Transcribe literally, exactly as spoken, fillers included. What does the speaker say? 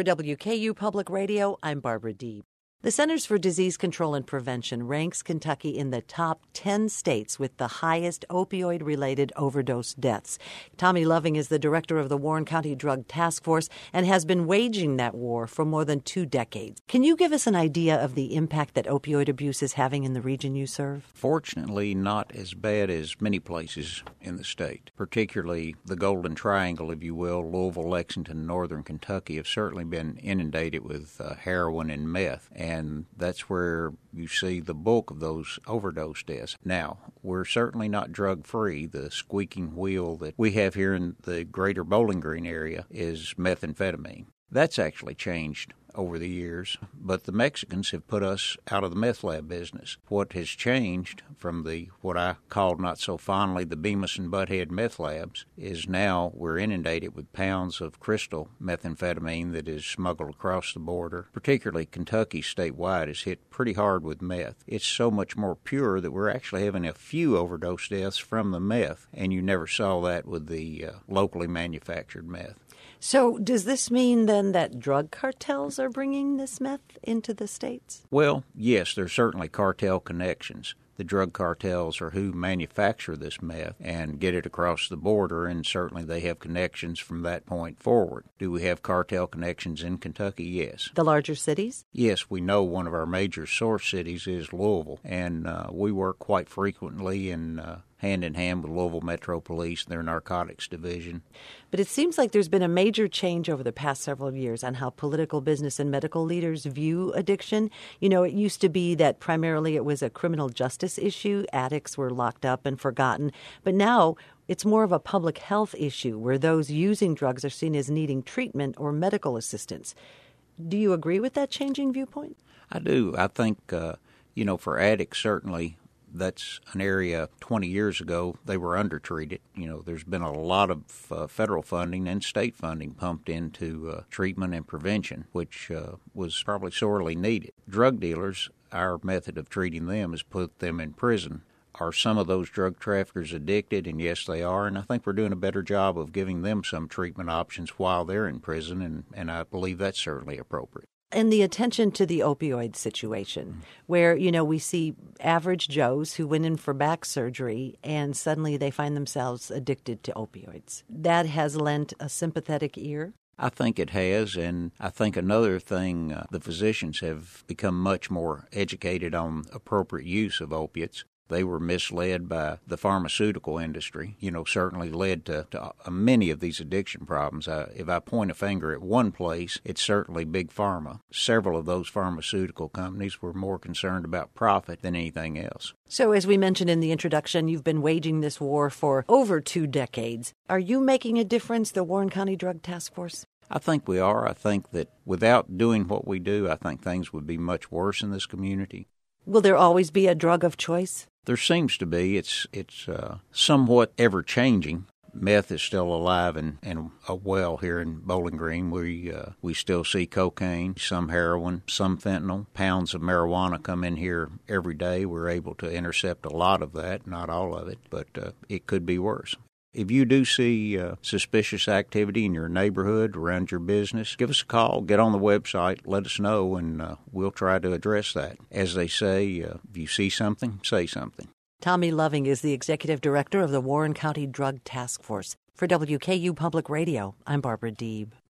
For W K U Public Radio, I'm Barbara Deeb. The Centers for Disease Control and Prevention ranks Kentucky in the top ten states with the highest opioid-related overdose deaths. Tommy Loving is the director of the Warren County Drug Task Force and has been waging that war for more than two decades. Can you give us an idea of the impact that opioid abuse is having in the region you serve? Fortunately, not as bad as many places in the state. Particularly the Golden Triangle, if you will, Louisville, Lexington, Northern Kentucky have certainly been inundated with uh, heroin and meth. And And that's where you see the bulk of those overdose deaths. Now, we're certainly not drug-free. The squeaking wheel that we have here in the greater Bowling Green area is methamphetamine. That's actually changed over the years, but the Mexicans have put us out of the meth lab business. What has changed from the, what I called not so fondly, the Bemis and Butthead meth labs, is now we're inundated with pounds of crystal methamphetamine that is smuggled across the border. Particularly Kentucky statewide is hit pretty hard with meth. It's so much more pure that we're actually having a few overdose deaths from the meth, and you never saw that with the uh, locally manufactured meth. So does this mean then that drug cartels are bringing this meth into the states? Well, yes, there's certainly cartel connections. The drug cartels are who manufacture this meth and get it across the border, and certainly they have connections from that point forward. Do we have cartel connections in Kentucky? Yes. The larger cities? Yes, we know one of our major source cities is Louisville, and uh, we work quite frequently in uh, hand-in-hand with Louisville Metro Police and their narcotics division. But it seems like there's been a major change over the past several years on how political, business, and medical leaders view addiction. You know, it used to be that primarily it was a criminal justice issue. Addicts were locked up and forgotten. But now it's more of a public health issue where those using drugs are seen as needing treatment or medical assistance. Do you agree with that changing viewpoint? I do. I think, uh, you know, for addicts, certainly, that's an area twenty years ago they were undertreated. You know, there's been a lot of uh, federal funding and state funding pumped into uh, treatment and prevention, which uh, was probably sorely needed. Drug dealers, our method of treating them is put them in prison. Are some of those drug traffickers addicted? And yes, they are. And I think we're doing a better job of giving them some treatment options while they're in prison, and, and I believe that's certainly appropriate. And the attention to the opioid situation, where, you know, we see average Joes who went in for back surgery and suddenly they find themselves addicted to opioids. That has lent a sympathetic ear. I think it has, and I think another thing, uh, the physicians have become much more educated on appropriate use of opiates. They were misled by the pharmaceutical industry, you know, certainly led to, to uh, many of these addiction problems. Uh, if I point a finger at one place, it's certainly Big Pharma. Several of those pharmaceutical companies were more concerned about profit than anything else. So as we mentioned in the introduction, you've been waging this war for over two decades. Are you making a difference, the Warren County Drug Task Force? I think we are. I think that without doing what we do, I think things would be much worse in this community. Will there always be a drug of choice? There seems to be. It's it's uh, somewhat ever-changing. Meth is still alive and, and uh, well here in Bowling Green. We uh, we still see cocaine, some heroin, some fentanyl. Pounds of marijuana come in here every day. We're able to intercept a lot of that, not all of it, but uh, it could be worse. If you do see uh, suspicious activity in your neighborhood, around your business, give us a call, get on the website, let us know, and uh, we'll try to address that. As they say, uh, if you see something, say something. Tommy Loving is the executive director of the Warren County Drug Task Force. For W K U Public Radio, I'm Barbara Deeb.